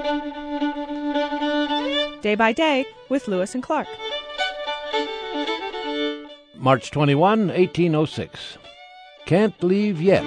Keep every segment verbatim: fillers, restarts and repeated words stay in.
Day by Day with Lewis and Clark. March twenty-first, eighteen oh six. Can't leave yet.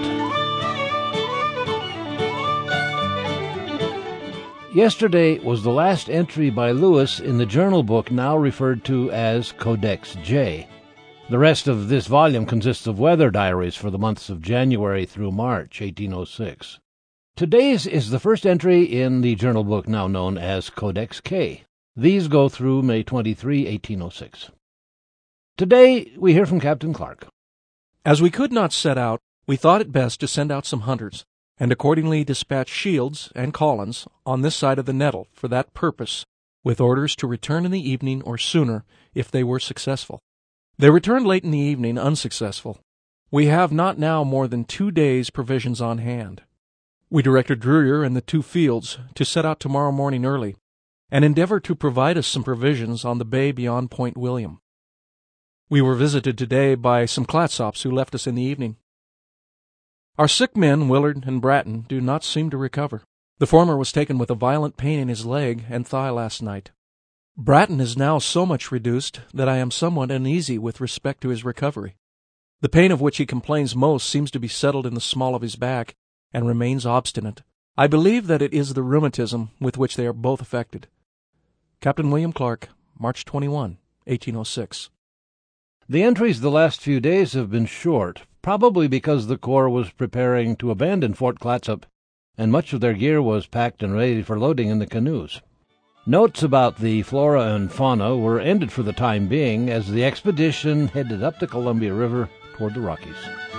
Yesterday was the last entry by Lewis in the journal book now referred to as Codex J. The rest of this volume consists of weather diaries for the months of January through March, eighteen oh six. Today's is the first entry in the journal book now known as Codex K. These go through May twenty-third, eighteen oh six. Today we hear from Captain Clark. As we could not set out, we thought it best to send out some hunters, and accordingly dispatched Shields and Collins on this side of the Nettle for that purpose, with orders to return in the evening or sooner if they were successful. They returned late in the evening unsuccessful. We have not now more than two days' provisions on hand. We directed Drewyer and the two Fields to set out tomorrow morning early, and endeavor to provide us some provisions on the bay beyond Point William. We were visited today by some Clatsops who left us in the evening. Our sick men, Willard and Bratton, do not seem to recover. The former was taken with a violent pain in his leg and thigh last night. Bratton is now so much reduced that I am somewhat uneasy with respect to his recovery. The pain of which he complains most seems to be settled in the small of his back, and remains obstinate. I believe that it is the rheumatism with which they are both affected. Captain William Clark, March twenty-first, eighteen oh six. The entries the last few days have been short, probably because the Corps was preparing to abandon Fort Clatsop, and much of their gear was packed and ready for loading in the canoes. Notes about the flora and fauna were ended for the time being as the expedition headed up the Columbia River toward the Rockies.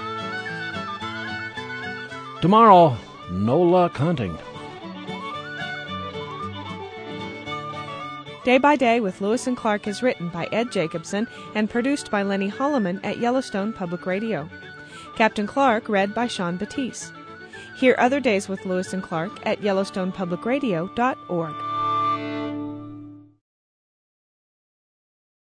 Tomorrow, no luck hunting. Day by Day with Lewis and Clark is written by Ed Jacobson and produced by Lenny Holloman at Yellowstone Public Radio. Captain Clark read by Sean Batiste. Hear other days with Lewis and Clark at yellowstone public radio dot org.